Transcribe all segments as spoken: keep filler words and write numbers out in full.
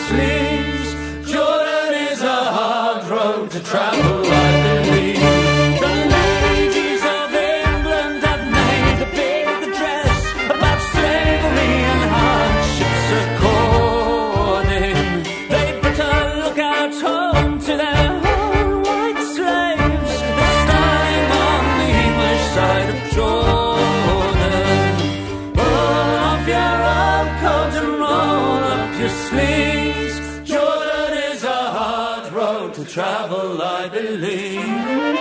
sleeves. Jordan is a hard road to travel, I believe. The ladies of England have made a big address about slavery and hardships according. They put a lookout home to their own white slaves, this time on the English side of Jordan. Pull off your old coat and roll up your sleeves. Jordan is a hard road to travel, I believe.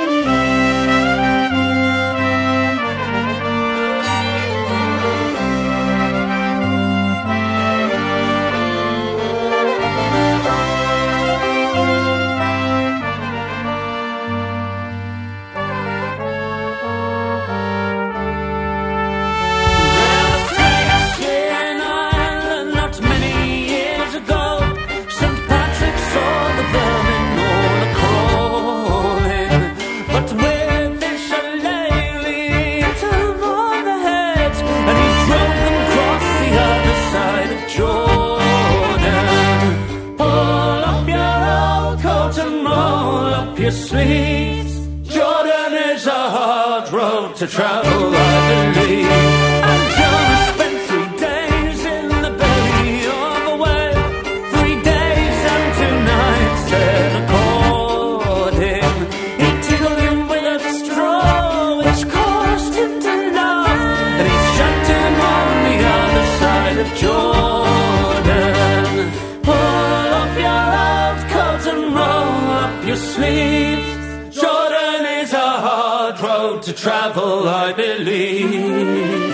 Your sleeves. Jordan is a hard road to travel, I believe. And Jonah spent three days in the belly of a whale, three days and two nights there according. He tickled him with a straw, which caused him to laugh, and he shut him on the other side of Jordan. Pull up your old coat and roll up your sleeves. Jordan is a hard road to travel, I believe.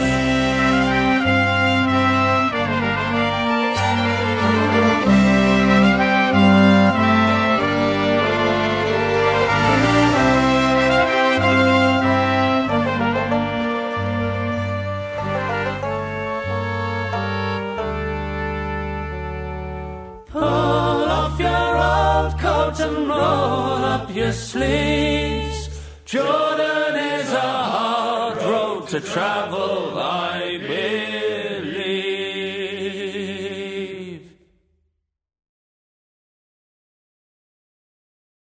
Pull off your old coat and roll up your sleeves. Jordan is a hard road to travel, I believe.